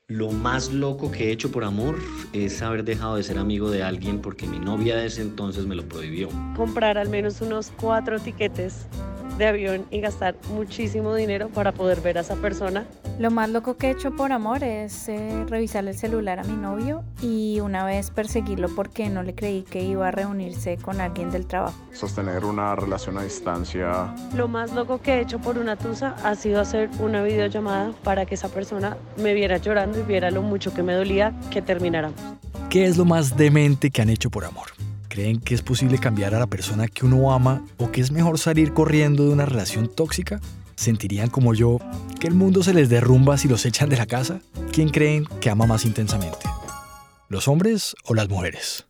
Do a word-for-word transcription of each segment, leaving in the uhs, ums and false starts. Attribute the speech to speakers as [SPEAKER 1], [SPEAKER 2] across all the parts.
[SPEAKER 1] Lo más loco que he hecho por amor es haber dejado de ser amigo de alguien porque mi novia de ese entonces me lo prohibió.
[SPEAKER 2] Comprar al menos unos cuatro tiquetes de avión y gastar muchísimo dinero para poder ver a esa persona.
[SPEAKER 3] Lo más loco que he hecho por amor es eh, revisarle el celular a mi novio y una vez perseguirlo porque no le creí que iba a reunirse con alguien del trabajo.
[SPEAKER 4] Sostener una relación a distancia.
[SPEAKER 2] Lo más loco que he hecho por una tusa ha sido hacer una videollamada para que esa persona me viera llorando y viera lo mucho que me dolía que termináramos.
[SPEAKER 5] ¿Qué es lo más demente que han hecho por amor? ¿Creen que es posible cambiar a la persona que uno ama o que es mejor salir corriendo de una relación tóxica? ¿Sentirían como yo que el mundo se les derrumba si los echan de la casa? ¿Quién creen que ama más intensamente? ¿Los hombres o las mujeres?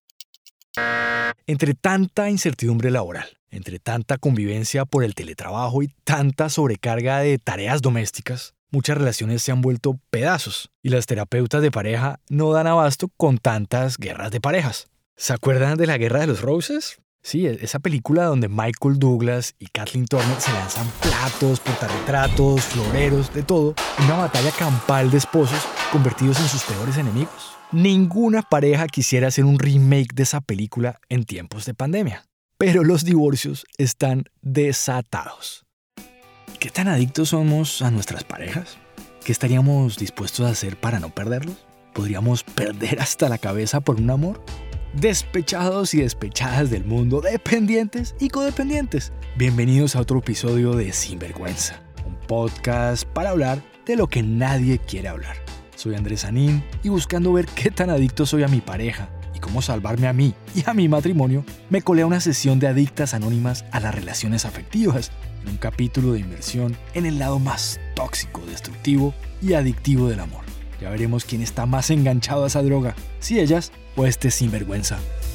[SPEAKER 5] Entre tanta incertidumbre laboral, entre tanta convivencia por el teletrabajo y tanta sobrecarga de tareas domésticas, muchas relaciones se han vuelto pedazos y las terapeutas de pareja no dan abasto con tantas guerras de parejas. ¿Se acuerdan de la Guerra de los Roses? Sí, esa película donde Michael Douglas y Kathleen Turner se lanzan platos, portarretratos, floreros, de todo, en una batalla campal de esposos convertidos en sus peores enemigos. Ninguna pareja quisiera hacer un remake de esa película en tiempos de pandemia. Pero los divorcios están desatados. ¿Qué tan adictos somos a nuestras parejas? ¿Qué estaríamos dispuestos a hacer para no perderlos? ¿Podríamos perder hasta la cabeza por un amor? Despechados y despechadas del mundo, dependientes y codependientes. Bienvenidos a otro episodio de Sinvergüenza, un podcast para hablar de lo que nadie quiere hablar. Soy Andrés Sanín y buscando ver qué tan adicto soy a mi pareja y cómo salvarme a mí y a mi matrimonio, me colé a una sesión de adictas anónimas a las relaciones afectivas, en un capítulo de inmersión en el lado más tóxico, destructivo y adictivo del amor. Ya veremos quién está más enganchado a esa droga, si ellas o este sinvergüenza.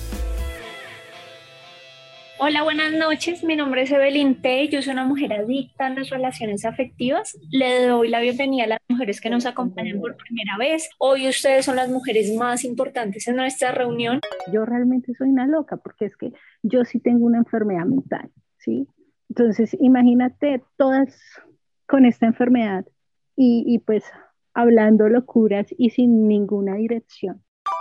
[SPEAKER 6] Hola, buenas noches. Mi nombre es Evelyn T. Yo soy una mujer adicta a las relaciones afectivas. Le doy la bienvenida a las mujeres que nos acompañan por primera vez. Hoy ustedes son las mujeres más importantes en nuestra reunión.
[SPEAKER 7] Yo realmente soy una loca porque es que yo sí tengo una enfermedad mental, ¿sí? Entonces, imagínate todas con esta enfermedad y, y pues hablando locuras y sin ninguna dirección.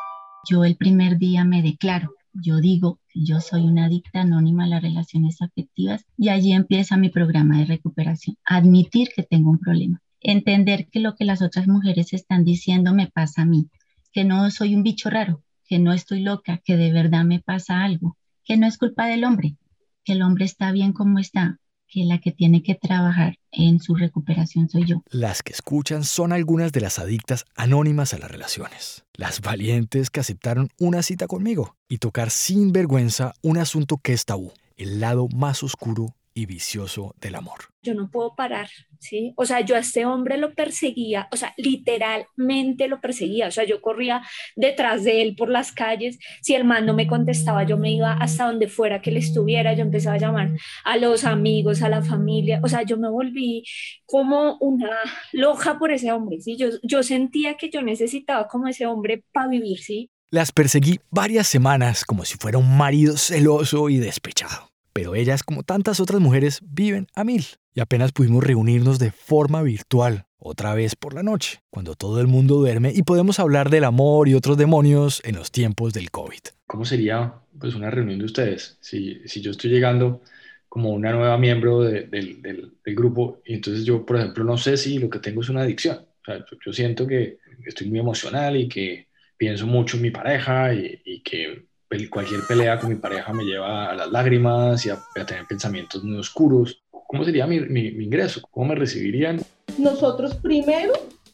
[SPEAKER 8] Yo el primer día me declaro, yo digo que yo soy una adicta anónima a las relaciones afectivas y allí empieza mi programa de recuperación. Admitir que tengo un problema, entender que lo que las otras mujeres están diciendo me pasa a mí, que no soy un bicho raro, que no estoy loca, que de verdad me pasa algo, que no es culpa del hombre, que el hombre está bien como está, que la que tiene que trabajar en su recuperación soy yo.
[SPEAKER 5] Las que escuchan son algunas de las adictas anónimas a las relaciones. Las valientes que aceptaron una cita conmigo y tocar sin vergüenza un asunto que es tabú, el lado más oscuro y vicioso del amor.
[SPEAKER 6] Yo no puedo parar, ¿sí? O sea, yo a este hombre lo perseguía, o sea, literalmente lo perseguía, o sea, yo corría detrás de él por las calles, si el man no me contestaba, yo me iba hasta donde fuera que él estuviera, yo empezaba a llamar a los amigos, a la familia, o sea, yo me volví como una loca por ese hombre, ¿sí? Yo, yo sentía que yo necesitaba como ese hombre para vivir, ¿sí?
[SPEAKER 5] Las perseguí varias semanas como si fuera un marido celoso y despechado. Pero ellas, como tantas otras mujeres, viven a mil. Y apenas pudimos reunirnos de forma virtual, otra vez por la noche, cuando todo el mundo duerme y podemos hablar del amor y otros demonios en los tiempos del COVID.
[SPEAKER 9] ¿Cómo sería pues, una reunión de ustedes? Si, si yo estoy llegando como una nueva miembro de, de, del, del grupo y entonces yo, por ejemplo, no sé si lo que tengo es una adicción. O sea, yo, yo siento que estoy muy emocional y que pienso mucho en mi pareja y, y que cualquier pelea con mi pareja me lleva a las lágrimas y a, a tener pensamientos muy oscuros. ¿Cómo sería mi, mi, mi ingreso? ¿Cómo me recibirían?
[SPEAKER 10] Nosotros primero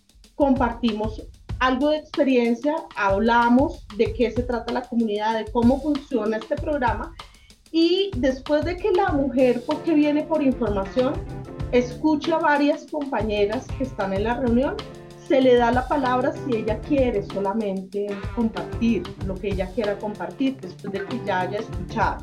[SPEAKER 10] compartimos algo de experiencia, hablamos de qué se trata la comunidad, de cómo funciona este programa y después de que la mujer, porque viene por información, escucha a varias compañeras que están en la reunión, se le da la palabra si ella quiere solamente compartir lo que ella quiera compartir después de que ya haya escuchado.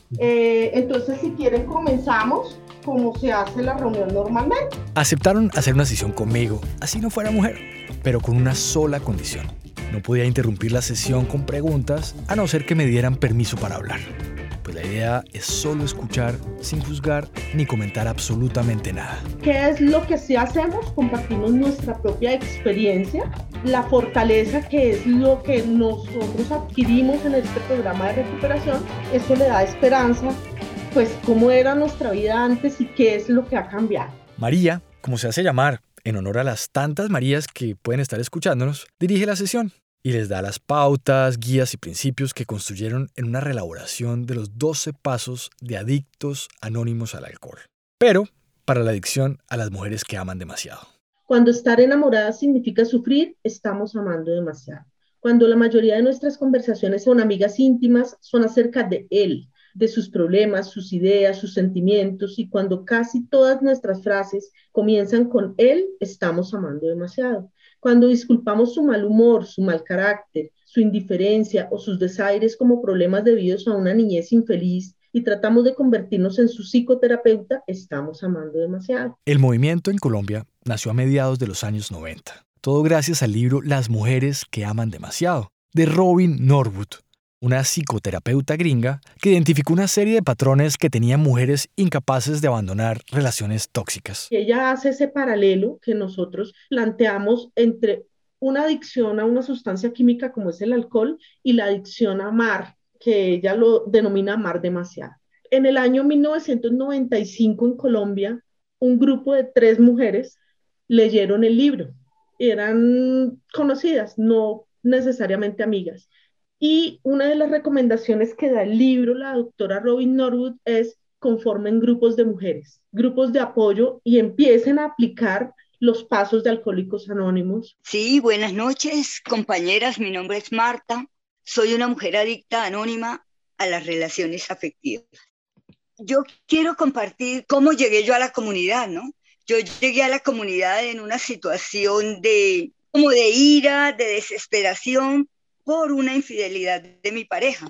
[SPEAKER 10] Eh, entonces, si quieren, comenzamos como se hace la reunión normalmente.
[SPEAKER 5] Aceptaron hacer una sesión conmigo, así no fuera mujer, pero con una sola condición. No podía interrumpir la sesión con preguntas, a no ser que me dieran permiso para hablar. pues la idea es solo escuchar sin juzgar ni comentar absolutamente nada.
[SPEAKER 10] ¿Qué es lo que sí hacemos? Compartimos nuestra propia experiencia, la fortaleza que es lo que nosotros adquirimos en este programa de recuperación. Eso le da esperanza, pues cómo era nuestra vida antes y qué es lo que ha cambiado.
[SPEAKER 5] María, como se hace llamar, en honor a las tantas Marías que pueden estar escuchándonos, dirige la sesión y les da las pautas, guías y principios que construyeron en una reelaboración de los doce pasos de adictos anónimos al alcohol. Pero para la adicción a las mujeres que aman demasiado.
[SPEAKER 10] Cuando estar enamorada significa sufrir, estamos amando demasiado. Cuando la mayoría de nuestras conversaciones con amigas íntimas son acerca de él, de sus problemas, sus ideas, sus sentimientos, y cuando casi todas nuestras frases comienzan con él, estamos amando demasiado. Cuando disculpamos su mal humor, su mal carácter, su indiferencia o sus desaires como problemas debidos a una niñez infeliz y tratamos de convertirnos en su psicoterapeuta, estamos amando demasiado.
[SPEAKER 5] El movimiento en Colombia nació a mediados de los años noventa. Todo gracias al libro Las mujeres que aman demasiado, de Robin Norwood, una psicoterapeuta gringa que identificó una serie de patrones que tenían mujeres incapaces de abandonar relaciones tóxicas.
[SPEAKER 10] Ella hace ese paralelo que nosotros planteamos entre una adicción a una sustancia química como es el alcohol y la adicción a amar, que ella lo denomina amar demasiado. En el año mil novecientos noventa y cinco en Colombia, un grupo de tres mujeres leyeron el libro. Eran conocidas, no necesariamente amigas. Y una de las recomendaciones que da el libro la doctora Robin Norwood es conformen grupos de mujeres, grupos de apoyo y empiecen a aplicar los pasos de Alcohólicos Anónimos.
[SPEAKER 11] Sí, buenas noches, compañeras. Mi nombre es Marta. Soy una mujer adicta anónima a las relaciones afectivas. Yo quiero compartir cómo llegué yo a la comunidad, ¿no? Yo llegué a la comunidad en una situación de, como de ira, de desesperación, por una infidelidad de mi pareja.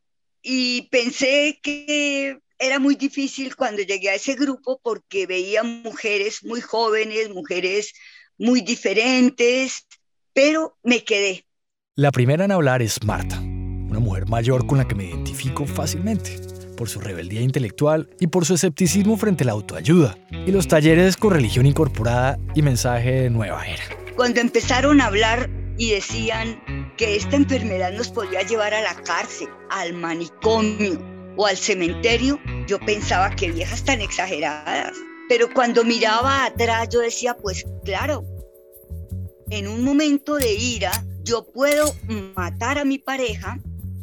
[SPEAKER 11] Y pensé que era muy difícil cuando llegué a ese grupo porque veía mujeres muy jóvenes, mujeres muy diferentes, pero me quedé.
[SPEAKER 5] La primera en hablar es Marta, una mujer mayor con la que me identifico fácilmente, por su rebeldía intelectual y por su escepticismo frente a la autoayuda y los talleres con religión incorporada y mensaje de nueva era.
[SPEAKER 11] Cuando empezaron a hablar y decían que esta enfermedad nos podía llevar a la cárcel, al manicomio o al cementerio, yo pensaba que viejas tan exageradas. Pero cuando miraba atrás yo decía, pues claro, en un momento de ira yo puedo matar a mi pareja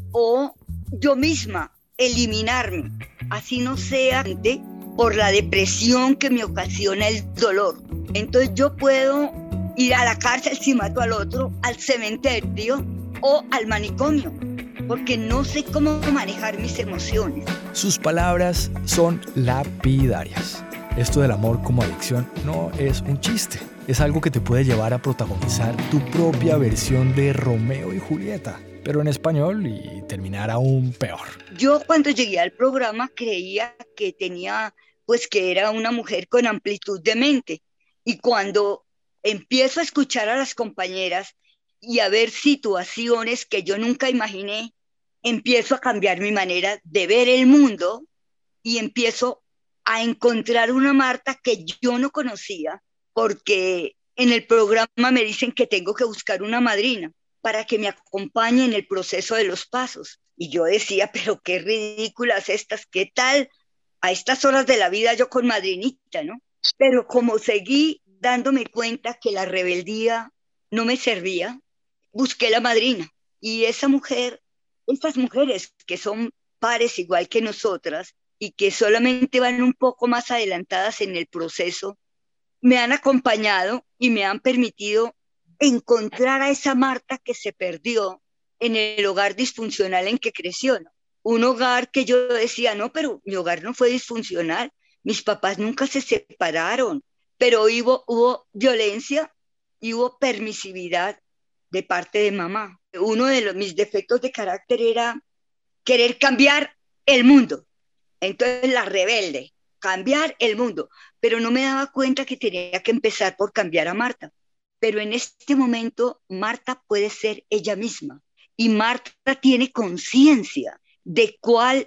[SPEAKER 11] o yo misma eliminarme, así no sea por la depresión que me ocasiona el dolor. Entonces yo puedo ir a la cárcel si mato al otro, al cementerio o al manicomio, porque no sé cómo manejar mis emociones.
[SPEAKER 5] Sus palabras son lapidarias. Esto del amor como adicción no es un chiste. Es algo que te puede llevar a protagonizar tu propia versión de Romeo y Julieta, pero en español y terminar aún peor.
[SPEAKER 11] Yo cuando llegué al programa creía que tenía, pues que era una mujer con amplitud de mente. Y cuando empiezo a escuchar a las compañeras y a ver situaciones que yo nunca imaginé, empiezo a cambiar mi manera de ver el mundo y empiezo a encontrar una Marta que yo no conocía, porque en el programa me dicen que tengo que buscar una madrina para que me acompañe en el proceso de los pasos. Y yo decía, pero qué ridículas estas, ¿qué tal a estas horas de la vida yo con madrinita, no? Pero como seguí dándome cuenta que la rebeldía no me servía, busqué la madrina. Y esa mujer, estas mujeres que son pares igual que nosotras y que solamente van un poco más adelantadas en el proceso, me han acompañado y me han permitido encontrar a esa Marta que se perdió en el hogar disfuncional en que creció, ¿no? Un hogar que yo decía, no, pero mi hogar no fue disfuncional, mis papás nunca se separaron, pero hubo, hubo violencia y hubo permisividad de parte de mamá. Uno de los, mis defectos de carácter era querer cambiar el mundo. Entonces la rebelde, cambiar el mundo. Pero no me daba cuenta que tenía que empezar por cambiar a Marta. Pero en este momento Marta puede ser ella misma. Y Marta tiene conciencia de cuál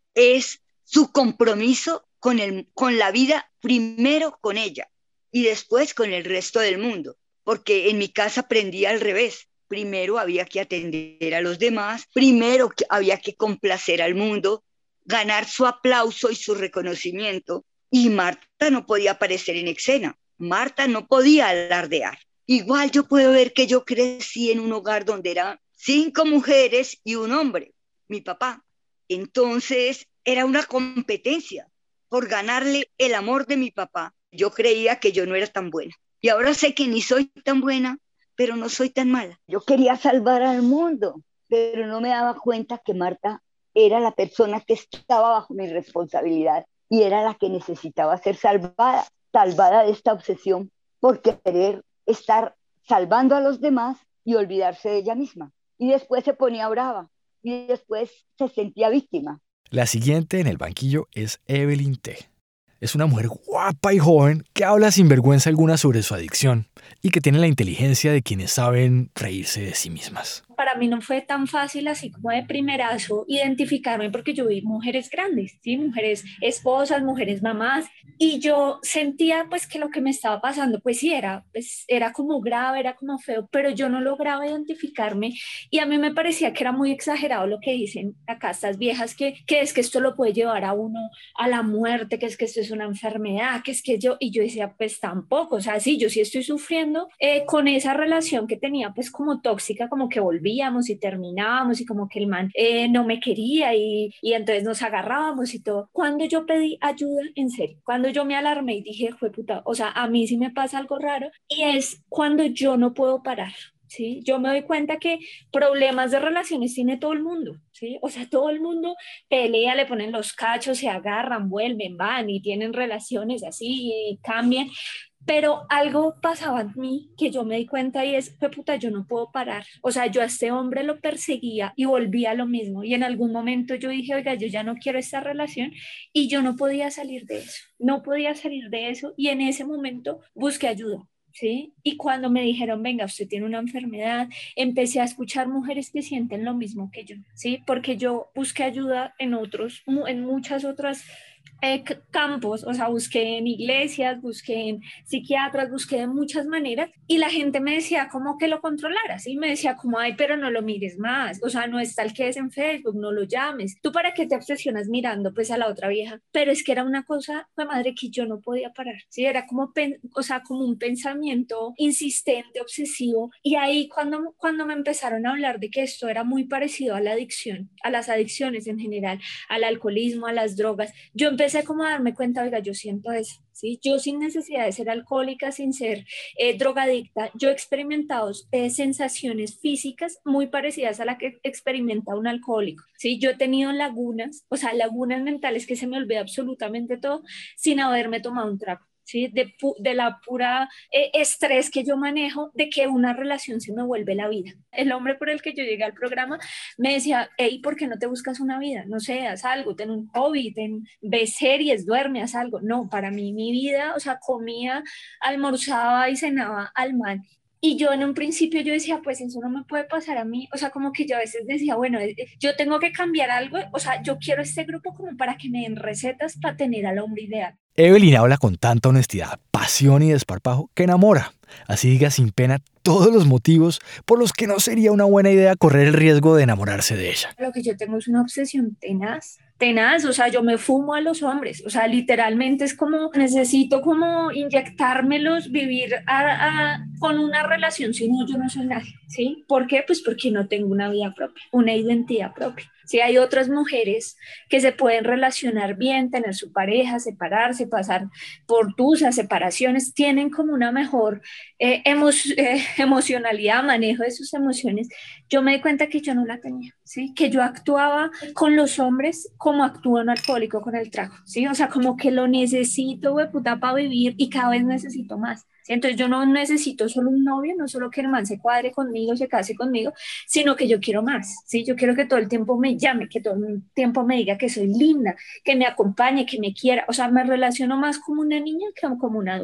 [SPEAKER 11] es su compromiso con, el, con la vida, primero con ella y después con el resto del mundo, porque en mi casa aprendí al revés. Primero había que atender a los demás, primero había que complacer al mundo, ganar su aplauso y su reconocimiento, y Marta no podía aparecer en escena, Marta no podía alardear. Igual yo puedo ver que yo crecí en un hogar donde eran cinco mujeres y un hombre, mi papá. Entonces era una competencia por ganarle el amor de mi papá. Yo creía que yo no era tan buena. Y ahora sé que ni soy tan buena, pero no soy tan mala. Yo quería salvar al mundo, pero no me daba cuenta que Marta era la persona que estaba bajo mi responsabilidad y era la que necesitaba ser salvada, salvada de esta obsesión por querer estar salvando a los demás y olvidarse de ella misma. Y después se ponía brava y después se sentía víctima.
[SPEAKER 5] La siguiente en el banquillo es Evelyn T. Es una mujer guapa y joven que habla sin vergüenza alguna sobre su adicción y que tiene la inteligencia de quienes saben reírse de sí mismas.
[SPEAKER 6] Para mí no fue tan fácil así como de primerazo identificarme porque yo vi mujeres grandes, ¿sí? Mujeres esposas, mujeres mamás, y yo sentía pues que lo que me estaba pasando pues sí era, pues, era como grave, era como feo, pero yo no lograba identificarme y a mí me parecía que era muy exagerado lo que dicen acá estas viejas, que, que es que esto lo puede llevar a uno a la muerte, que es que esto es una enfermedad, que es que yo, y yo decía pues tampoco, o sea, sí, yo sí estoy sufriendo eh, con esa relación que tenía pues como tóxica, como que volví y terminábamos y como que el man eh, no me quería y, y entonces nos agarrábamos y todo. Cuando yo pedí ayuda, en serio, cuando yo me alarmé y dije, jue puta, o sea, a mí sí me pasa algo raro, y es cuando yo no puedo parar. ¿Sí? Yo me doy cuenta que problemas de relaciones tiene todo el mundo, ¿sí? O sea, todo el mundo pelea, le ponen los cachos, se agarran, vuelven, van y tienen relaciones así y cambian. Pero algo pasaba en mí que yo me di cuenta y es, puta, yo no puedo parar. O sea, yo a este hombre lo perseguía y volvía a lo mismo. Y en algún momento yo dije, oiga, yo ya no quiero esta relación, y yo no podía salir de eso. No podía salir de eso y en ese momento busqué ayuda. ¿Sí? Y cuando me dijeron, venga, usted tiene una enfermedad, empecé a escuchar mujeres que sienten lo mismo que yo, ¿sí? Porque yo busqué ayuda en otros, en muchas otras eh, campos, o sea, busqué en iglesias, busqué en psiquiatras, busqué de muchas maneras, y la gente me decía como que lo controlara, ¿sí? Me decía como, ay, pero no lo mires más, o sea, no es tal que es en Facebook, no lo llames, ¿tú para qué te obsesionas mirando pues a la otra vieja? Pero es que era una cosa, pues madre, que yo no podía parar, ¿sí? Era como, o sea, como un pensamiento insistente, obsesivo, y ahí cuando, cuando me empezaron a hablar de que esto era muy parecido a la adicción, a las adicciones en general, al alcoholismo, a las drogas, yo empecé como a darme cuenta, oiga, yo siento eso, ¿sí? Yo sin necesidad de ser alcohólica, sin ser eh, drogadicta, yo he experimentado eh, sensaciones físicas muy parecidas a la que experimenta un alcohólico, ¿sí? Yo he tenido lagunas, o sea, lagunas mentales que se me olvida absolutamente todo sin haberme tomado un trago. ¿Sí? De, de la pura eh, estrés que yo manejo de que una relación se me vuelve la vida. El hombre por el que yo llegué al programa me decía, hey, ¿por qué no te buscas una vida? No sé, haz algo, ten un hobby, ten, ve series, duerme, haz algo. No, para mí mi vida, o sea, comía, almorzaba y cenaba al man. Y yo en un principio yo decía, pues eso no me puede pasar a mí, o sea, como que yo a veces decía, bueno, yo tengo que cambiar algo, o sea, yo quiero este grupo como para que me den recetas para tener al hombre ideal.
[SPEAKER 5] Evelyn habla con tanta honestidad, pasión y desparpajo que enamora. Así diga sin pena todos los motivos por los que no sería una buena idea correr el riesgo de enamorarse de ella.
[SPEAKER 6] Lo que yo tengo es una obsesión tenaz, tenaz, o sea, yo me fumo a los hombres, o sea, literalmente es como, necesito como inyectármelos, vivir a, a, con una relación, si no, yo no soy nadie, ¿sí? ¿Por qué? Pues porque no tengo una vida propia, una identidad propia. Sí, hay otras mujeres que se pueden relacionar bien, tener su pareja, separarse, pasar por tusas, separaciones, tienen como una mejor eh, emo eh, emocionalidad, manejo de sus emociones. Yo me di cuenta que yo no la tenía, ¿sí? Que yo actuaba con los hombres como actúa un alcohólico con el trago, ¿sí? O sea, como que lo necesito, güey, puta, para vivir, y cada vez necesito más. ¿Sí? Entonces yo no necesito solo un novio, no solo que el man se cuadre conmigo, se case conmigo, sino que yo quiero más, ¿sí? Yo quiero que todo el tiempo me llame, que todo el tiempo me diga que soy linda, que me acompañe, que me quiera. O sea, me relaciono más como una niña que como una adulta.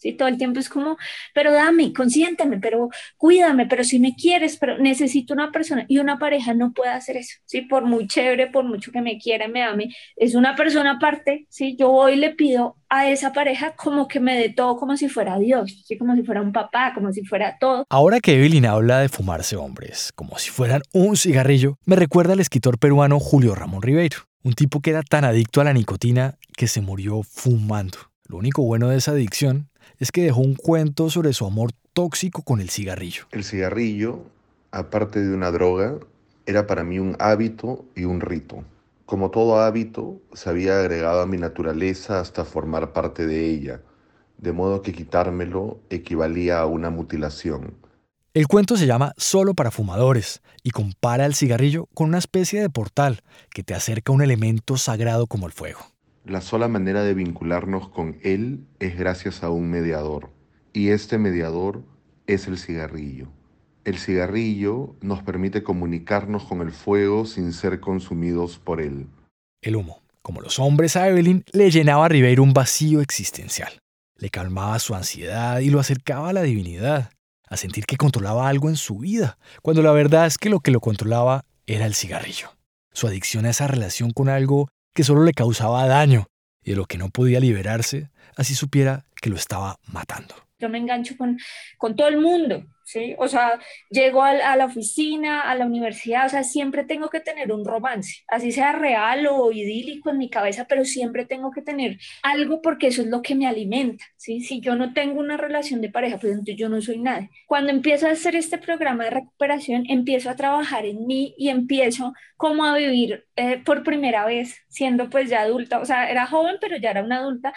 [SPEAKER 6] ¿sí? Todo el tiempo es como, pero dame, consiénteme, pero cuídame, pero si me quieres, pero necesito una persona. Y una pareja no puede hacer eso, ¿sí? Por muy chévere, por mucho que me quiera, me ame, es una persona aparte, ¿sí? Yo hoy le pido a esa pareja como que me dé todo como si fuera Dios, ¿sí? Como si fuera un papá, como si fuera todo.
[SPEAKER 5] Ahora que Evelyn habla de fumarse hombres como si fueran un cigarrillo, me recuerda al escritor peruano Julio Ramón Ribeiro, un tipo que era tan adicto a la nicotina que se murió fumando. Lo único bueno de esa adicción es que dejó un cuento sobre su amor tóxico con el cigarrillo.
[SPEAKER 12] El cigarrillo, aparte de una droga, era para mí un hábito y un rito. Como todo hábito, se había agregado a mi naturaleza hasta formar parte de ella, de modo que quitármelo equivalía a una mutilación.
[SPEAKER 5] El cuento se llama Solo para fumadores y compara el cigarrillo con una especie de portal que te acerca a un elemento sagrado como el fuego.
[SPEAKER 12] La sola manera de vincularnos con él es gracias a un mediador, y este mediador es el cigarrillo. El cigarrillo nos permite comunicarnos con el fuego sin ser consumidos por él.
[SPEAKER 5] El humo, como los hombres a Evelyn, le llenaba a Ribeiro un vacío existencial. Le calmaba su ansiedad y lo acercaba a la divinidad, a sentir que controlaba algo en su vida, cuando la verdad es que lo que lo controlaba era el cigarrillo. Su adicción a esa relación con algo que solo le causaba daño y de lo que no podía liberarse, así supiera que lo estaba matando.
[SPEAKER 6] Yo me engancho con, con todo el mundo, ¿sí? O sea, llego a, a la oficina, a la universidad, o sea, siempre tengo que tener un romance, así sea real o idílico en mi cabeza, pero siempre tengo que tener algo porque eso es lo que me alimenta, ¿sí? Si yo no tengo una relación de pareja, pues entonces yo no soy nadie. Cuando empiezo a hacer este programa de recuperación, empiezo a trabajar en mí y empiezo como a vivir eh, por primera vez, siendo pues ya adulta, o sea, era joven, pero ya era una adulta,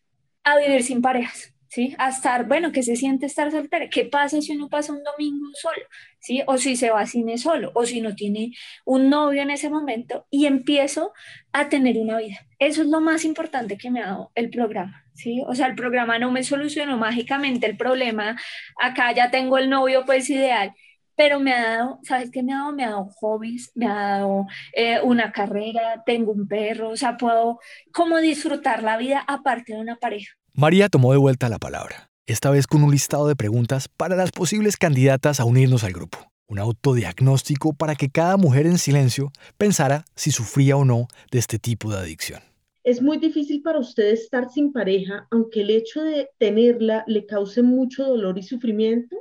[SPEAKER 6] a vivir sin parejas. ¿Sí? A estar, bueno, ¿qué se siente estar soltera? ¿Qué pasa si uno pasa un domingo solo? ¿Sí? O si se va a cine solo, o si no tiene un novio en ese momento, y empiezo a tener una vida. Eso es lo más importante que me ha dado el programa, ¿sí? O sea, el programa no me solucionó mágicamente el problema, acá ya tengo el novio pues ideal, pero me ha dado, ¿sabes qué me ha dado? Me ha dado hobbies, me ha dado eh, una carrera, tengo un perro, o sea, puedo como disfrutar la vida aparte de una pareja.
[SPEAKER 5] María tomó de vuelta la palabra, esta vez con un listado de preguntas para las posibles candidatas a unirnos al grupo. Un autodiagnóstico para que cada mujer en silencio pensara si sufría o no de este tipo de adicción.
[SPEAKER 10] ¿Es muy difícil para usted estar sin pareja, aunque el hecho de tenerla le cause mucho dolor y sufrimiento?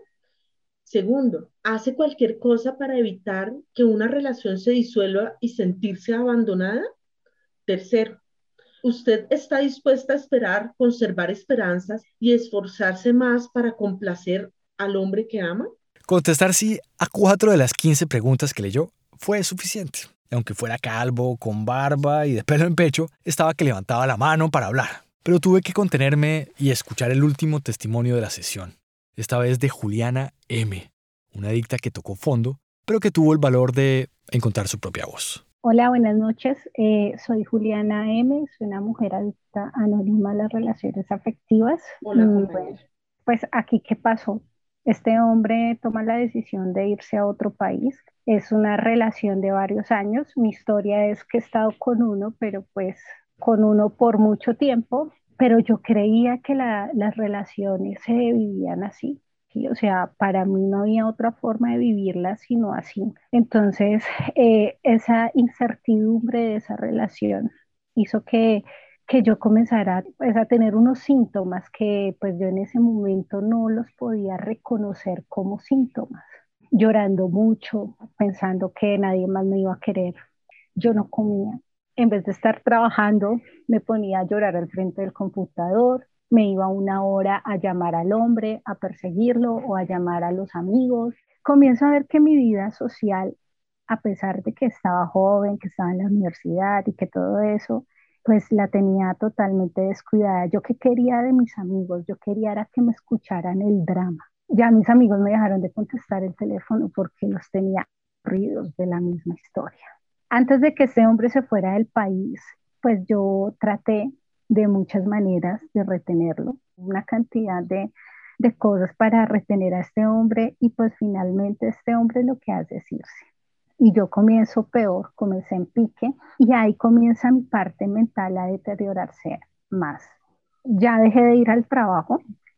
[SPEAKER 10] Segundo, ¿hace cualquier cosa para evitar que una relación se disuelva y sentirse abandonada? Tercero, ¿usted está dispuesta a esperar, conservar esperanzas y esforzarse más para complacer al hombre que ama?
[SPEAKER 5] Contestar sí a cuatro de las quince preguntas que leyó fue suficiente. Aunque fuera calvo, con barba y de pelo en pecho, estaba que levantaba la mano para hablar. Pero tuve que contenerme y escuchar el último testimonio de la sesión. Esta vez de Juliana M., una adicta que tocó fondo, pero que tuvo el valor de encontrar su propia voz.
[SPEAKER 7] Hola, buenas noches. Eh, soy Juliana M., soy una mujer adicta anónima a las relaciones afectivas.
[SPEAKER 10] Hola,
[SPEAKER 7] y bueno, pues aquí, ¿qué pasó? Este hombre toma la decisión de irse a otro país. Es una relación de varios años. Mi historia es que he estado con uno, pero pues con uno por mucho tiempo. Pero yo creía que la, las relaciones se vivían así. ¿Sí? O sea, para mí no había otra forma de vivirla sino así. Entonces, eh, esa incertidumbre de esa relación hizo que, que yo comenzara pues, a tener unos síntomas que pues yo en ese momento no los podía reconocer como síntomas. Llorando mucho, pensando que nadie más me iba a querer. Yo no comía. En vez de estar trabajando, me ponía a llorar al frente del computador. Me iba una hora a llamar al hombre, a perseguirlo o a llamar a los amigos. Comienzo a ver que mi vida social, a pesar de que estaba joven, que estaba en la universidad y que todo eso, pues la tenía totalmente descuidada. Yo qué quería de mis amigos, yo quería era que me escucharan el drama. Ya mis amigos me dejaron de contestar el teléfono porque los tenía aburridos de la misma historia. Antes de que este hombre se fuera del país, pues yo traté de muchas maneras de retenerlo, una cantidad de, de cosas para retener a este hombre y pues finalmente este hombre lo que hace es irse. Y yo comienzo peor, comencé en pique y ahí comienza mi parte mental a deteriorarse más. Ya dejé de ir al trabajo,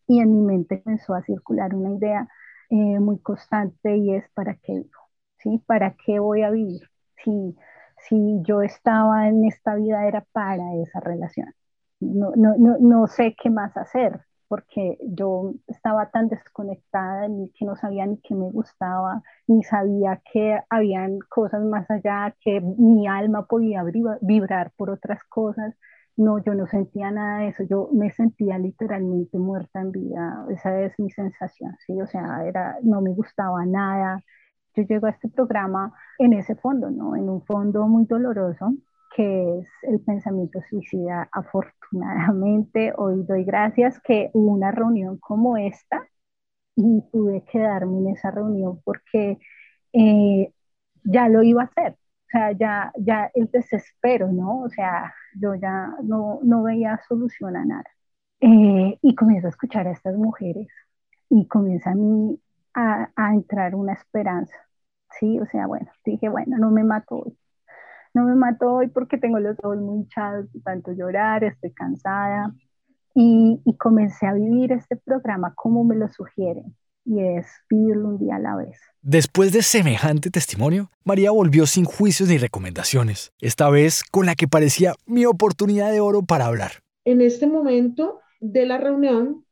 [SPEAKER 7] y en mi mente comenzó a circular una idea eh, muy constante y es ¿para qué vivo? ¿Sí? ¿Para qué voy a vivir? Si, si yo estaba en esta vida era para esa relación. No, no, no, no sé qué más hacer porque yo estaba tan desconectada ni que no sabía ni qué me gustaba, ni sabía que habían cosas más allá, que mi alma podía vibrar por otras cosas. No, yo no sentía nada de eso, yo me sentía literalmente muerta en vida, esa es mi sensación, ¿sí? O sea, era, no me gustaba nada. Yo llego a este programa en ese fondo, ¿no? En un fondo muy doloroso, que es el pensamiento suicida. Afortunadamente, hoy doy gracias que hubo una reunión como esta y pude quedarme en esa reunión porque eh, ya lo iba a hacer. O sea, ya, ya el desespero, ¿no? O sea, yo ya no, no veía solución a nada. Eh, y comienzo a escuchar a estas mujeres y comienza a mí a, a entrar una esperanza, ¿sí? O sea, bueno, dije, bueno, no me mato hoy. No me mato hoy porque tengo los ojos muy hinchados de tanto llorar, estoy cansada. Y, y comencé a vivir este programa como me lo sugieren, y es vivirlo un día a la vez.
[SPEAKER 5] Después de semejante testimonio, María volvió sin juicios ni recomendaciones, esta vez con la que parecía mi oportunidad de oro para hablar.
[SPEAKER 10] En este momento de la reunión,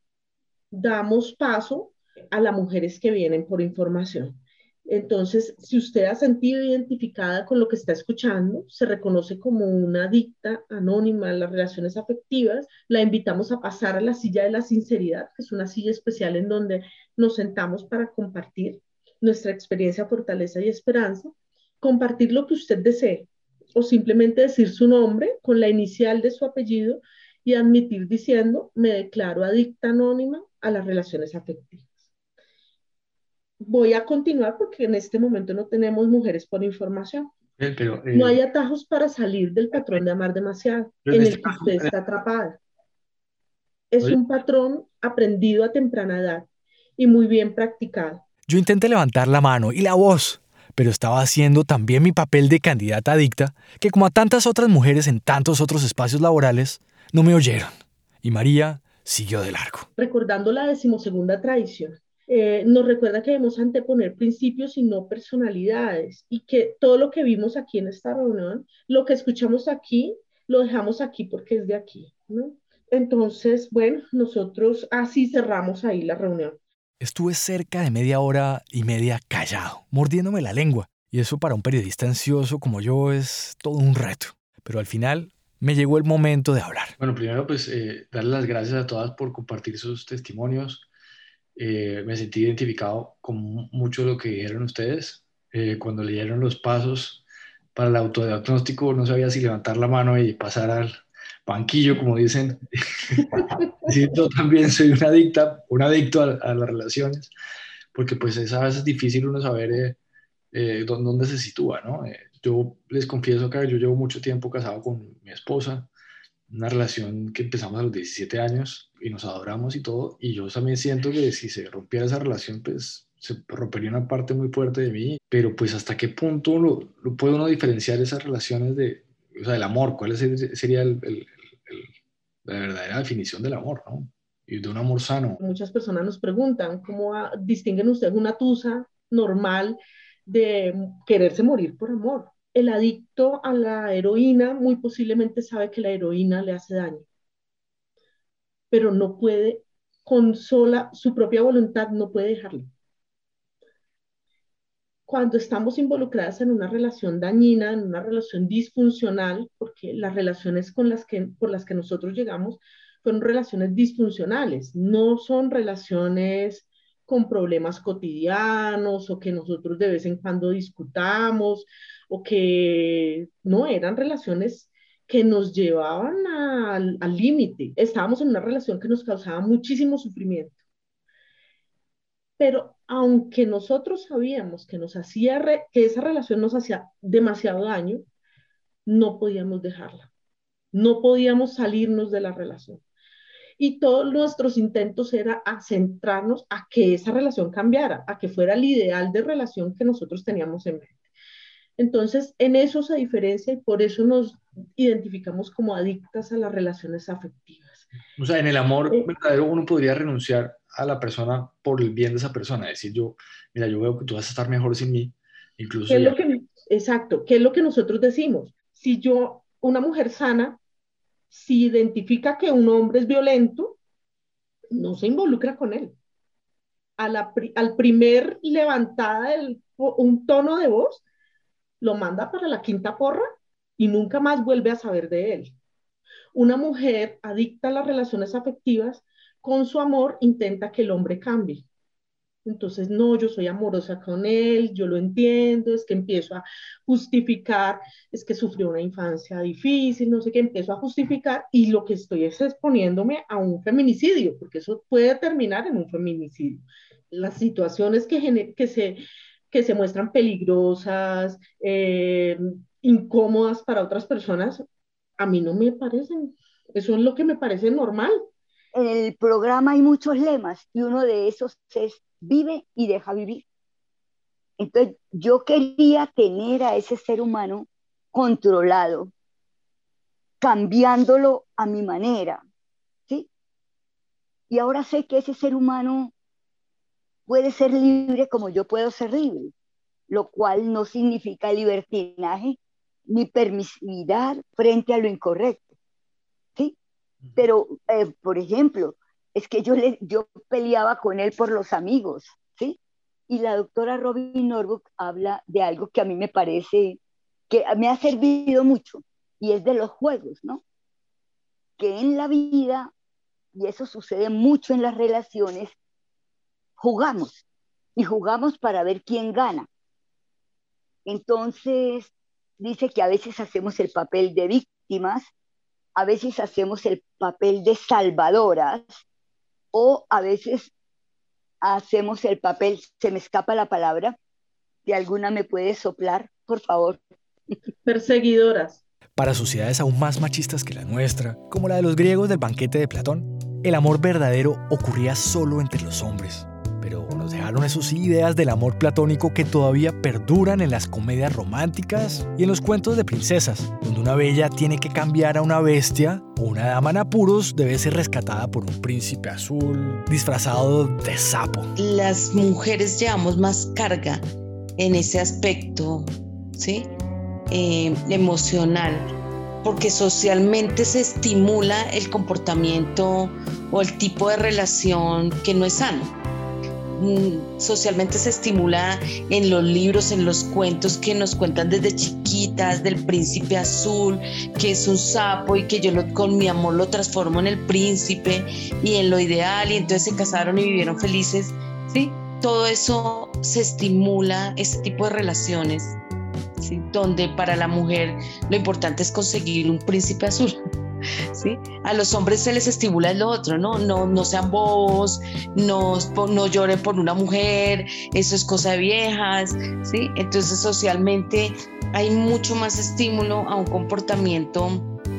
[SPEAKER 10] damos paso a las mujeres que vienen por información. Entonces, si usted ha sentido identificada con lo que está escuchando, se reconoce como una adicta anónima a las relaciones afectivas, la invitamos a pasar a la silla de la sinceridad, que es una silla especial en donde nos sentamos para compartir nuestra experiencia, fortaleza y esperanza, compartir lo que usted desee, o simplemente decir su nombre con la inicial de su apellido y admitir diciendo, me declaro adicta anónima a las relaciones afectivas. Voy a continuar porque en este momento no tenemos mujeres por información.
[SPEAKER 9] Eh, pero, eh,
[SPEAKER 10] no hay atajos para salir del patrón de amar demasiado, en, en este el que usted caso, está atrapada. Es oye. un patrón aprendido a temprana edad y muy bien practicado.
[SPEAKER 5] Yo intenté levantar la mano y la voz, pero estaba haciendo también mi papel de candidata adicta, que como a tantas otras mujeres en tantos otros espacios laborales, no me oyeron. Y María siguió de largo.
[SPEAKER 10] Recordando la decimosegunda tradición, Eh, nos recuerda que debemos anteponer principios y no personalidades, y que todo lo que vimos aquí en esta reunión, lo que escuchamos aquí, lo dejamos aquí porque es de aquí, ¿no? Entonces, bueno, nosotros así cerramos ahí la reunión.
[SPEAKER 5] Estuve cerca de media hora y media callado, mordiéndome la lengua, y eso para un periodista ansioso como yo es todo un reto. Pero al final me llegó el momento de hablar.
[SPEAKER 9] Bueno, primero pues eh, darle las gracias a todas por compartir sus testimonios. Eh, me sentí identificado con mucho de lo que dijeron ustedes. Eh, cuando leyeron los pasos para el autodiagnóstico, no sabía si levantar la mano y pasar al banquillo, como dicen. Sí, yo también soy una adicta, un adicto a, a las relaciones, porque pues es a veces difícil uno saber eh, eh, dónde, dónde se sitúa, ¿no? Eh, yo les confieso que yo llevo mucho tiempo casado con mi esposa, una relación que empezamos a los diecisiete años y nos adoramos y todo, y yo también siento que si se rompiera esa relación, pues se rompería una parte muy fuerte de mí, pero pues hasta qué punto lo, lo puede uno diferenciar esas relaciones de, o sea, del amor, cuál es, sería el, el, el, la verdadera definición del amor, ¿no? Y de un amor sano.
[SPEAKER 10] Muchas personas nos preguntan, ¿cómo a, distinguen ustedes una tusa normal de quererse morir por amor? El adicto a la heroína muy posiblemente sabe que la heroína le hace daño, pero no puede, con sola su propia voluntad, no puede dejarlo. Cuando estamos involucradas en una relación dañina, en una relación disfuncional, porque las relaciones con las que, por las que nosotros llegamos fueron relaciones disfuncionales, no son relaciones con problemas cotidianos o que nosotros de vez en cuando discutamos, o que no, eran relaciones que nos llevaban al límite. Estábamos en una relación que nos causaba muchísimo sufrimiento. Pero aunque nosotros sabíamos que, nos hacía re, que esa relación nos hacía demasiado daño, no podíamos dejarla. No podíamos salirnos de la relación. Y todos nuestros intentos era a centrarnos a que esa relación cambiara, a que fuera el ideal de relación que nosotros teníamos en mente. Entonces, en eso se diferencia y por eso nos identificamos como adictas a las relaciones afectivas.
[SPEAKER 9] O sea, en el amor verdadero uno podría renunciar a la persona por el bien de esa persona. Decir yo, mira, yo veo que tú vas a estar mejor sin mí, incluso
[SPEAKER 10] ¿Qué es
[SPEAKER 9] ya.
[SPEAKER 10] lo que, exacto, ¿qué es lo que nosotros decimos? Si yo, una mujer sana, si identifica que un hombre es violento, no se involucra con él. A la, al primer levantada del, un tono de voz, lo manda para la quinta porra y nunca más vuelve a saber de él. Una mujer adicta a las relaciones afectivas, con su amor intenta que el hombre cambie. Entonces, no, yo soy amorosa con él, yo lo entiendo, es que empiezo a justificar, es que sufrió una infancia difícil, no sé qué, empiezo a justificar y lo que estoy es exponiéndome a un feminicidio, porque eso puede terminar en un feminicidio. Las situaciones que, que, se, que se muestran peligrosas, eh, incómodas para otras personas, a mí no me parecen. Eso es lo que me parece normal.
[SPEAKER 11] En el programa hay muchos lemas y uno de esos es vive y deja vivir. Entonces yo quería tener a ese ser humano controlado, cambiándolo a mi manera, ¿sí? Y ahora sé que ese ser humano puede ser libre como yo puedo ser libre, lo cual no significa libertinaje ni permisividad frente a lo incorrecto, ¿sí? Pero, eh, por ejemplo, es que yo, le, yo peleaba con él por los amigos, ¿sí? Y la doctora Robin Norbuck habla de algo que a mí me parece, que me ha servido mucho, y es de los juegos, ¿no? Que en la vida, y eso sucede mucho en las relaciones, jugamos, y jugamos para ver quién gana. Entonces, dice que a veces hacemos el papel de víctimas, a veces hacemos el papel de salvadoras, o a veces hacemos el papel, se me escapa la palabra, si alguna me puede soplar, por favor.
[SPEAKER 10] Perseguidoras.
[SPEAKER 5] Para sociedades aún más machistas que la nuestra, como la de los griegos del banquete de Platón, el amor verdadero ocurría solo entre los hombres. Pero nos dejaron eso sí ideas del amor platónico que todavía perduran en las comedias románticas y en los cuentos de princesas, donde una bella tiene que cambiar a una bestia o una dama en apuros debe ser rescatada por un príncipe azul disfrazado de sapo.
[SPEAKER 13] Las mujeres llevamos más carga en ese aspecto, ¿sí? Eh, emocional, porque socialmente se estimula el comportamiento o el tipo de relación que no es sano. Socialmente se estimula en los libros, en los cuentos que nos cuentan desde chiquitas del príncipe azul, que es un sapo y que yo lo, con mi amor lo transformo en el príncipe y en lo ideal, y entonces se casaron y vivieron felices, ¿sí? Todo eso se estimula, ese tipo de relaciones, ¿sí? Donde para la mujer lo importante es conseguir un príncipe azul. ¿Sí? A los hombres se les estimula lo otro, ¿no? No, no sean bobos, no, no lloren por una mujer, eso es cosa de viejas, ¿sí? Entonces socialmente hay mucho más estímulo a un comportamiento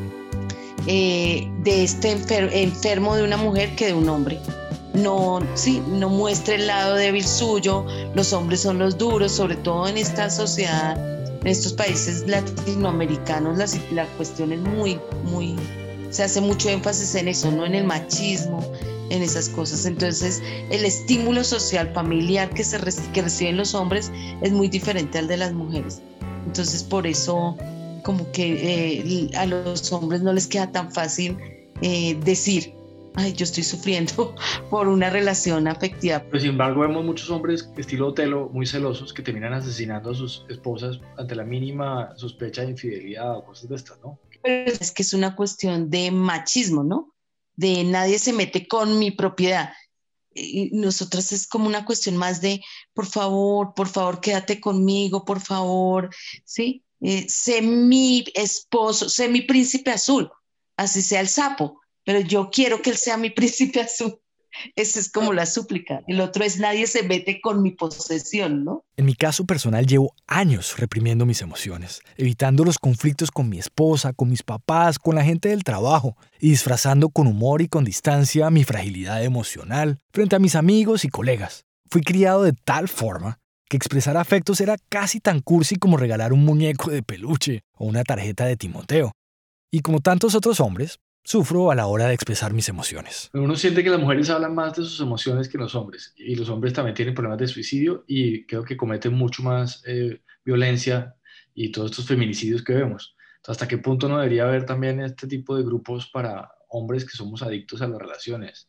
[SPEAKER 13] eh, de este enfer- enfermo de una mujer que de un hombre. No, sí, no muestre el lado débil suyo, los hombres son los duros, sobre todo en esta sociedad. En estos países latinoamericanos la, la cuestión es muy, muy, se hace mucho énfasis en eso, no en el machismo, en esas cosas. Entonces, el estímulo social, familiar que, se, que reciben los hombres es muy diferente al de las mujeres. Entonces, por eso, como que eh, a los hombres no les queda tan fácil eh, decir, ay, yo estoy sufriendo por una relación afectiva.
[SPEAKER 9] Pero sin embargo vemos muchos hombres estilo Otelo muy celosos que terminan asesinando a sus esposas ante la mínima sospecha de infidelidad o cosas de estas, ¿no?
[SPEAKER 13] Pero es que es una cuestión de machismo, ¿no? De nadie se mete con mi propiedad. Y nosotras es como una cuestión más de, por favor, por favor, quédate conmigo, por favor, ¿sí? Eh, sé mi esposo, sé mi príncipe azul, así sea el sapo. Pero yo quiero que él sea mi príncipe azul. Esa es como la súplica. El otro es nadie se mete con mi posesión, ¿no?
[SPEAKER 5] En mi caso personal llevo años reprimiendo mis emociones, evitando los conflictos con mi esposa, con mis papás, con la gente del trabajo y disfrazando con humor y con distancia mi fragilidad emocional frente a mis amigos y colegas. Fui criado de tal forma que expresar afectos era casi tan cursi como regalar un muñeco de peluche o una tarjeta de Timoteo. Y como tantos otros hombres, Sufro a la hora de expresar mis emociones.
[SPEAKER 9] Uno siente que las mujeres hablan más de sus emociones que los hombres, y los hombres también tienen problemas de suicidio y creo que cometen mucho más eh, violencia y todos estos feminicidios que vemos. Entonces, ¿hasta qué punto no debería haber también este tipo de grupos para hombres que somos adictos a las relaciones?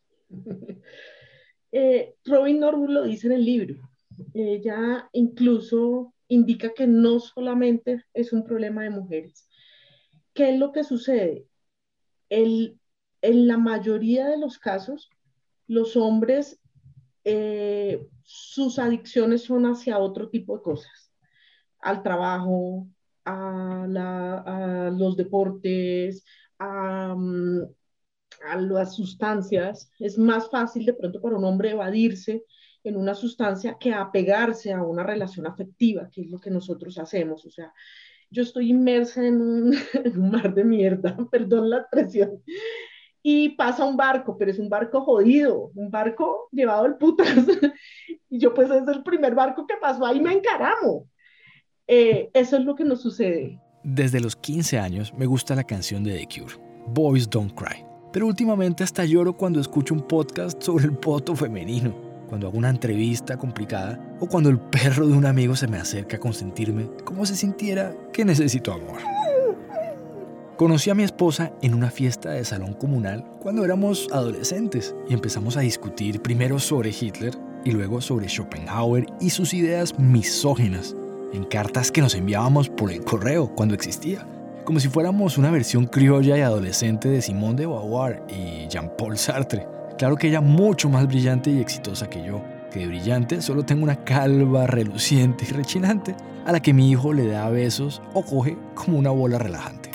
[SPEAKER 10] Eh, Robin Norwood lo dice en el libro. Ella incluso indica que no solamente es un problema de mujeres. ¿Qué es lo que sucede? El, en la mayoría de los casos, los hombres, eh, sus adicciones son hacia otro tipo de cosas, al trabajo, a, la, a los deportes, a, a las sustancias. Es más fácil de pronto para un hombre evadirse en una sustancia que apegarse a una relación afectiva, que es lo que nosotros hacemos. O sea, yo estoy inmersa en un, en un mar de mierda, perdón la expresión, y pasa un barco, pero es un barco jodido, un barco llevado al putas, y yo pues es el primer barco que pasó ahí, me encaramo. Eh, eso es lo que nos sucede.
[SPEAKER 5] Desde los quince años me gusta la canción de The Cure, Boys Don't Cry, pero últimamente hasta lloro cuando escucho un podcast sobre el poto femenino, cuando hago una entrevista complicada o cuando el perro de un amigo se me acerca a consentirme como si sintiera que necesito amor. Conocí a mi esposa en una fiesta de salón comunal cuando éramos adolescentes y empezamos a discutir primero sobre Hitler y luego sobre Schopenhauer y sus ideas misóginas en cartas que nos enviábamos por el correo cuando existía, como si fuéramos una versión criolla y adolescente de Simone de Beauvoir y Jean-Paul Sartre. Claro que ella mucho más brillante y exitosa que yo, que de brillante solo tengo una calva reluciente y rechinante a la que mi hijo le da besos o coge como una bola relajante.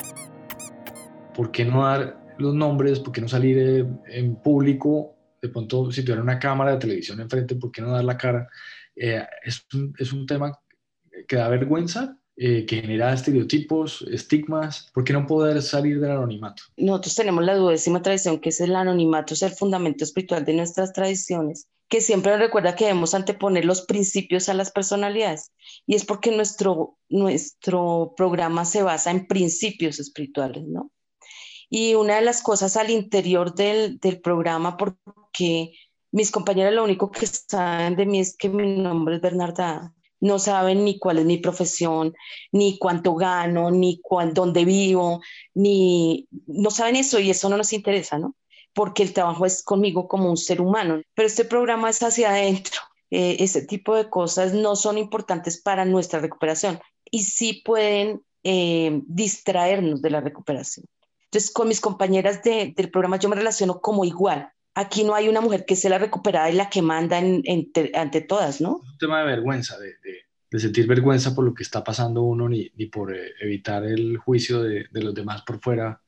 [SPEAKER 9] ¿Por qué no dar los nombres? ¿Por qué no salir eh, en público? De pronto, si tuviera una cámara de televisión enfrente, ¿por qué no dar la cara? Eh, es, un, es un tema que da vergüenza, eh, que genera estereotipos, estigmas. ¿Por qué no poder salir del anonimato?
[SPEAKER 13] Nosotros tenemos la duodécima tradición, que es el anonimato, es el fundamento espiritual de nuestras tradiciones, que siempre nos recuerda que debemos anteponer los principios a las personalidades. Y es porque nuestro, nuestro programa se basa en principios espirituales, ¿no? Y una de las cosas al interior del, del programa, porque mis compañeras lo único que saben de mí es que mi nombre es Bernarda, no saben ni cuál es mi profesión, ni cuánto gano, ni cuán, dónde vivo, ni no saben eso, y eso no nos interesa, ¿no? Porque el trabajo es conmigo como un ser humano, pero este programa es hacia adentro. Eh, ese tipo de cosas no son importantes para nuestra recuperación y sí pueden eh, distraernos de la recuperación. Entonces, con mis compañeras de, del programa yo me relaciono como igual. Aquí no hay una mujer que sea la recuperada y la que manda en, en, ante todas, ¿no?
[SPEAKER 9] Es un tema de vergüenza, de, de, de sentir vergüenza por lo que está pasando uno, ni, ni por eh, evitar el juicio de, de los demás por fuera.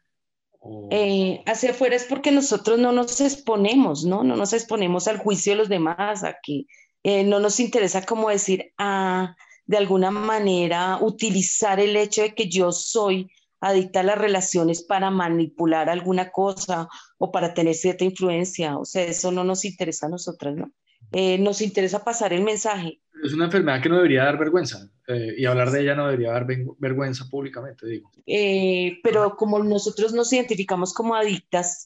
[SPEAKER 9] O...
[SPEAKER 13] Eh, hacia afuera es porque nosotros no nos exponemos, ¿no? No nos exponemos al juicio de los demás, a que eh, no nos interesa como decir, ah, de alguna manera utilizar el hecho de que yo soy adicta a las relaciones para manipular alguna cosa o para tener cierta influencia. O sea, eso no nos interesa a nosotras, ¿no? Eh, nos interesa pasar el mensaje.
[SPEAKER 9] Es una enfermedad que no debería dar vergüenza, eh, y hablar de ella no debería dar vergüenza públicamente, digo.
[SPEAKER 13] Eh, pero como nosotros nos identificamos como adictas,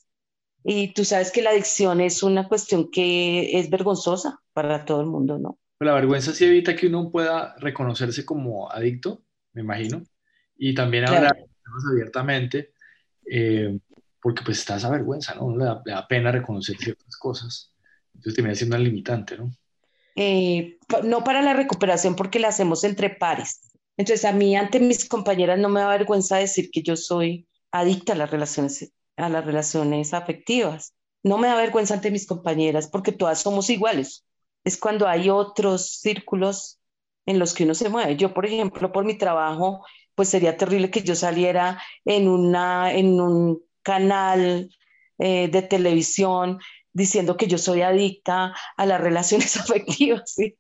[SPEAKER 13] y tú sabes que la adicción es una cuestión que es vergonzosa para todo el mundo, ¿no?
[SPEAKER 9] La vergüenza sí evita que uno pueda reconocerse como adicto, me imagino, y también hablar claro. abiertamente, eh, porque pues está esa vergüenza, ¿no? Uno le da, le da pena reconocer ciertas cosas, entonces termina siendo una limitante, ¿no?
[SPEAKER 13] Eh, no para la recuperación, porque la hacemos entre pares. Entonces a mí ante mis compañeras no me da vergüenza decir que yo soy adicta a las relaciones, a las relaciones afectivas. No me da vergüenza ante mis compañeras porque todas somos iguales. Es cuando hay otros círculos en los que uno se mueve. Yo, por ejemplo, por mi trabajo, pues sería terrible que yo saliera en, una, en un canal eh, de televisión diciendo que yo soy adicta a las relaciones afectivas, ¿sí?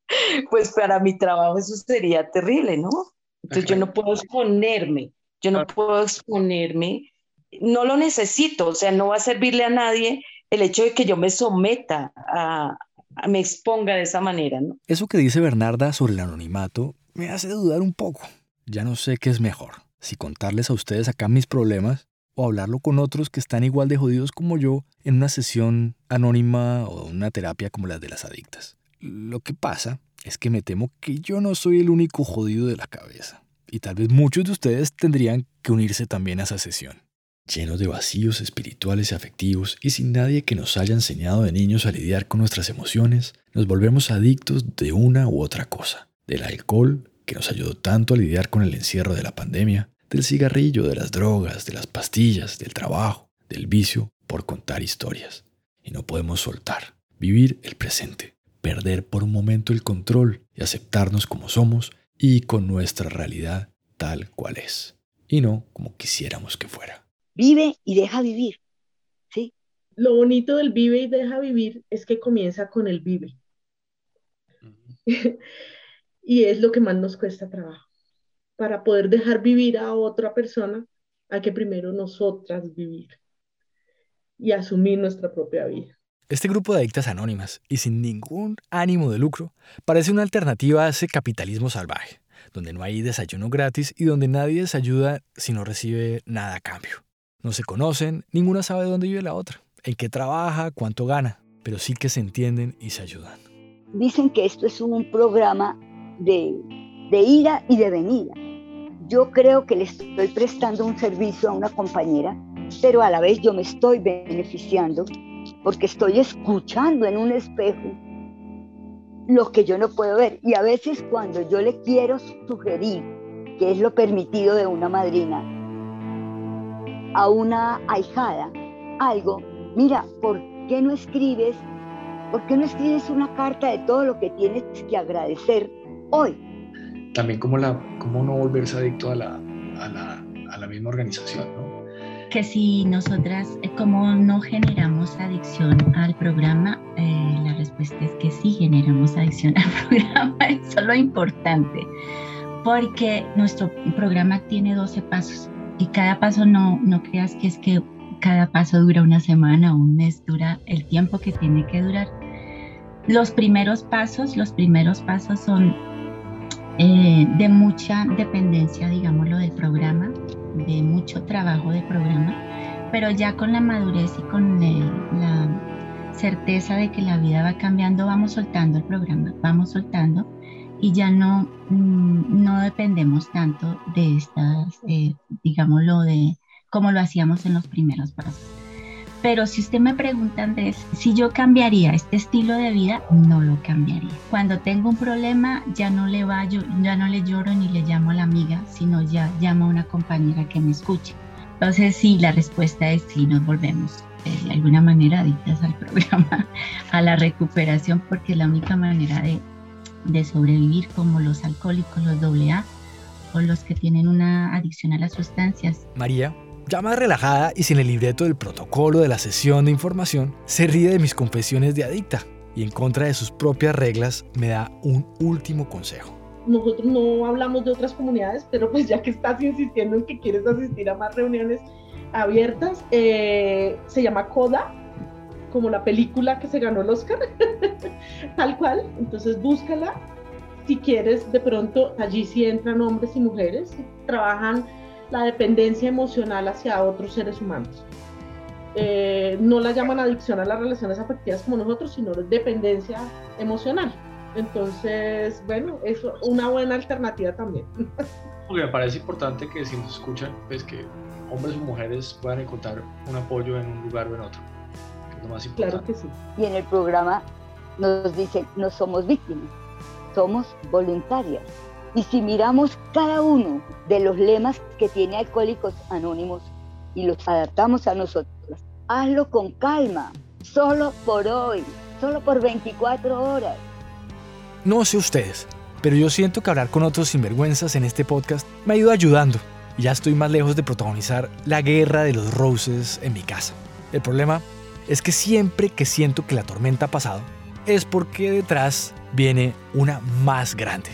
[SPEAKER 13] Pues para mi trabajo eso sería terrible, ¿no? Entonces yo no puedo exponerme, yo no puedo exponerme, no lo necesito, o sea, no va a servirle a nadie el hecho de que yo me someta a, a me exponga de esa manera, ¿no?
[SPEAKER 5] Eso que dice Bernarda sobre el anonimato me hace dudar un poco. Ya no sé qué es mejor, si contarles a ustedes acá mis problemas o hablarlo con otros que están igual de jodidos como yo en una sesión anónima o una terapia como las de las adictas. Lo que pasa es que me temo que yo no soy el único jodido de la cabeza, y tal vez muchos de ustedes tendrían que unirse también a esa sesión. Llenos de vacíos espirituales y afectivos y sin nadie que nos haya enseñado de niños a lidiar con nuestras emociones, nos volvemos adictos de una u otra cosa. Del alcohol, que nos ayudó tanto a lidiar con el encierro de la pandemia, del cigarrillo, de las drogas, de las pastillas, del trabajo, del vicio por contar historias. Y no podemos soltar, vivir el presente, perder por un momento el control y aceptarnos como somos y con nuestra realidad tal cual es, y no como quisiéramos que fuera.
[SPEAKER 11] Vive y deja vivir, ¿sí?
[SPEAKER 10] Lo bonito del vive y deja vivir es que comienza con el vive. Uh-huh. Y es lo que más nos cuesta trabajo. Para poder dejar vivir a otra persona, hay que primero nosotras vivir y asumir nuestra propia vida.
[SPEAKER 5] Este grupo de adictas anónimas y sin ningún ánimo de lucro parece una alternativa a ese capitalismo salvaje, donde no hay desayuno gratis y donde nadie les ayuda si no recibe nada a cambio. No se conocen, ninguna sabe dónde vive la otra, en qué trabaja, cuánto gana, pero sí que se entienden y se ayudan.
[SPEAKER 11] Dicen que esto es un programa de, de ida y de venida. Yo creo que le estoy prestando un servicio a una compañera, pero a la vez yo me estoy beneficiando porque estoy escuchando en un espejo lo que yo no puedo ver. Y a veces cuando yo le quiero sugerir, que es lo permitido de una madrina, a una ahijada, algo, mira, ¿por qué no escribes? ¿Por qué no escribes una carta de todo lo que tienes que agradecer hoy?
[SPEAKER 9] También como, la, como no volverse adicto a la, a la, a la misma organización, ¿no?
[SPEAKER 8] Que si nosotras, como no generamos adicción al programa, eh, la respuesta es que sí generamos adicción al programa, eso es lo importante, porque nuestro programa tiene doce pasos y cada paso no, no creas que es que cada paso dura una semana o un mes, dura el tiempo que tiene que durar. Los primeros pasos, los primeros pasos son eh, de mucha dependencia, digámoslo, del programa, de mucho trabajo de programa, pero ya con la madurez y con el, la certeza de que la vida va cambiando, vamos soltando el programa, vamos soltando y ya no, no dependemos tanto de estas, eh, digámoslo, de como lo hacíamos en los primeros pasos. Pero si usted me pregunta, Andrés, si yo cambiaría este estilo de vida, no lo cambiaría. Cuando tengo un problema, ya no le vallo, ya no le lloro ni le llamo a la amiga, sino ya llamo a una compañera que me escuche. Entonces, sí, la respuesta es sí, nos volvemos eh, de alguna manera adictas al programa, a la recuperación, porque es la única manera de, de sobrevivir, como los alcohólicos, los doble A, o los que tienen una adicción a las sustancias.
[SPEAKER 5] María, ya más relajada y sin el libreto del protocolo de la sesión de información, se ríe de mis confesiones de adicta y en contra de sus propias reglas me da un último consejo.
[SPEAKER 10] Nosotros no hablamos de otras comunidades, pero pues ya que estás insistiendo en que quieres asistir a más reuniones abiertas, eh, se llama CODA, como la película que se ganó el Oscar, tal cual, entonces búscala. Si quieres, de pronto allí sí entran hombres y mujeres, trabajan la dependencia emocional hacia otros seres humanos. Eh, no la llaman adicción a las relaciones afectivas como nosotros, sino dependencia emocional. Entonces, bueno, es una buena alternativa también.
[SPEAKER 9] Porque me parece importante que si nos escuchan, pues que hombres o mujeres puedan encontrar un apoyo en un lugar o en otro. Que es lo más importante.
[SPEAKER 10] Claro que sí.
[SPEAKER 11] Y en el programa nos dicen, no somos víctimas, somos voluntarias. Y si miramos cada uno de los lemas que tiene Alcohólicos Anónimos y los adaptamos a nosotros, hazlo con calma, solo por hoy, solo por veinticuatro horas.
[SPEAKER 5] No sé ustedes, pero yo siento que hablar con otros sinvergüenzas en este podcast me ha ido ayudando y ya estoy más lejos de protagonizar la guerra de los roses en mi casa. El problema es que siempre que siento que la tormenta ha pasado, es porque detrás viene una más grande.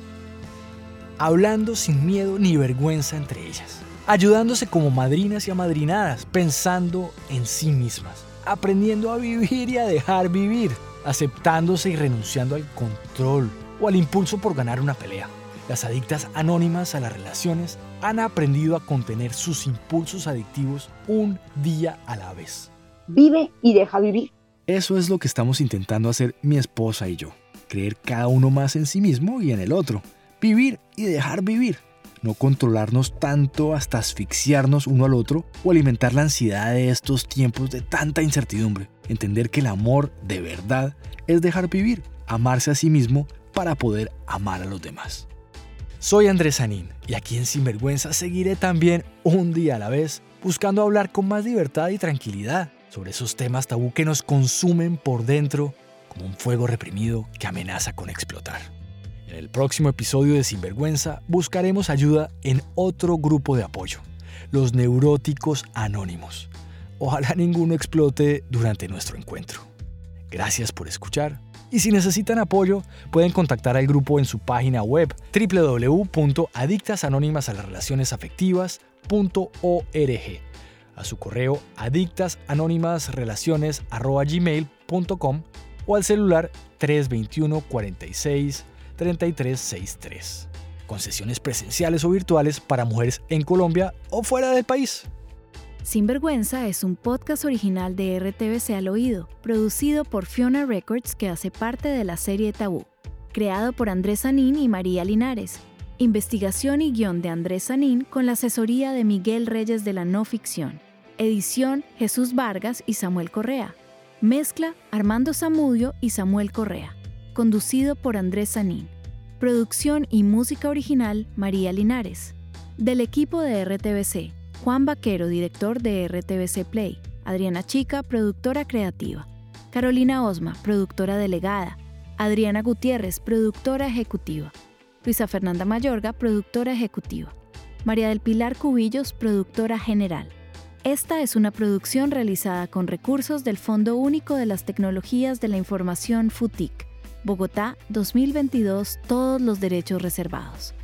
[SPEAKER 5] Hablando sin miedo ni vergüenza entre ellas, ayudándose como madrinas y amadrinadas, pensando en sí mismas, aprendiendo a vivir y a dejar vivir, aceptándose y renunciando al control o al impulso por ganar una pelea, las adictas anónimas a las relaciones han aprendido a contener sus impulsos adictivos un día a la vez.
[SPEAKER 14] Vive y deja vivir.
[SPEAKER 5] Eso es lo que estamos intentando hacer mi esposa y yo. Creer cada uno más en sí mismo y en el otro. Vivir y dejar vivir. No controlarnos tanto hasta asfixiarnos uno al otro o alimentar la ansiedad de estos tiempos de tanta incertidumbre. Entender que el amor de verdad es dejar vivir, amarse a sí mismo para poder amar a los demás. Soy Andrés Sanín y aquí en Sinvergüenza seguiré también un día a la vez buscando hablar con más libertad y tranquilidad sobre esos temas tabú que nos consumen por dentro como un fuego reprimido que amenaza con explotar. En el próximo episodio de Sinvergüenza buscaremos ayuda en otro grupo de apoyo, los neuróticos anónimos. Ojalá ninguno explote durante nuestro encuentro. Gracias por escuchar y si necesitan apoyo pueden contactar al grupo en su página web doble u doble u doble u punto adictas anónimas a las relaciones afectivas punto org, a su correo adictasanónimasrelaciones arroba gmail punto com o al celular tres dos uno, cuarenta y seis, treinta y tres sesenta y tres, con sesiones presenciales o virtuales para mujeres en Colombia o fuera del país.
[SPEAKER 3] Sinvergüenza es un podcast original de R T V C Al Oído, producido por Fiona Records que hace parte de la serie Tabú, creado por Andrés Sanín y María Linares. Investigación y guión de Andrés Sanín con la asesoría de Miguel Reyes de la No Ficción. Edición Jesús Vargas y Samuel Correa. Mezcla Armando Zamudio y Samuel Correa. Conducido por Andrés Sanín. Producción y música original María Linares. Del equipo de R T V C, Juan Vaquero, director de R T V C Play. Adriana Chica, productora creativa. Carolina Osma, productora delegada. Adriana Gutiérrez, productora ejecutiva. Luisa Fernanda Mayorga, productora ejecutiva. María del Pilar Cubillos, productora general. Esta es una producción realizada con recursos del Fondo Único de las Tecnologías de la Información FUTIC. Bogotá, dos mil veintidós, todos los derechos reservados.